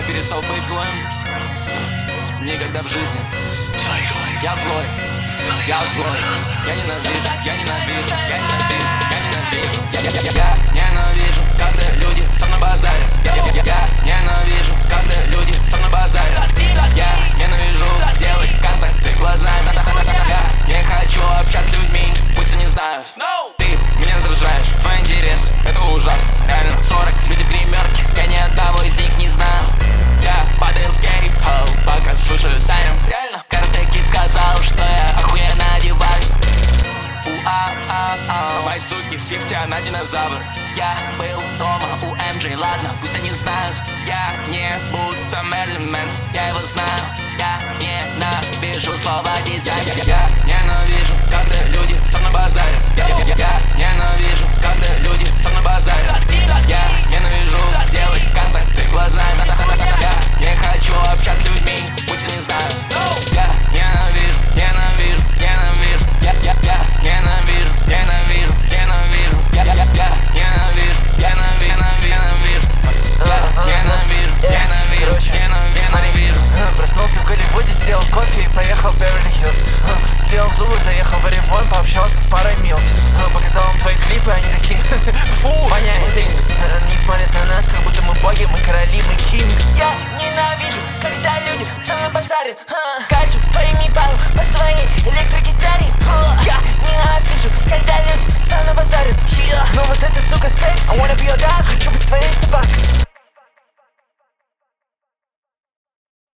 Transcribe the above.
я перестал быть злым. Никогда в жизни. Я злой, я злой. Я ненавижу, я ненавижу, я ненавижу, я ненавижу. Я ненавижу, когда люди со мной базарят. Я ненавижу, когда люди со мной базарят. Я ненавижу делать контакты глазами. Я не хочу общаться с людьми, пусть они знают. Ты меня раздражаешь, твой интерес, это ужасно. Реально, 40 люди примерки, я ни одного из них не знаю. Я падаю в кейп-хоу, пока слушаю Сайрен. Реально, Карате Кид сказал, что я охуенно одеваюсь. Мои суки 50, она динозавр. Я был дома у МJ, ладно, пусть они знают. Я не будто Мерлин Мэнс, я его знаю. Я ненавижу слова дизайн. Я ненавижу, когда люди со мной базарят. Я ненавижу, когда люди со мной базарят. Я ненавижу делать контакты глазами. Я не хочу общаться с людьми, пусть они знают. Я ненавижу, ненавижу, ненавижу. Я ненавижу, ненавижу, ненавижу. Я ненавижу, ненавижу. Я ненавижу, ненавижу. Проснулся в Голливуде, сделал кофе и поехал в Беверли-Хиллз. Сделал зубы, заехал в Оревон, пообщался с парой милфс. Показал им твои клипы, они такие: фу,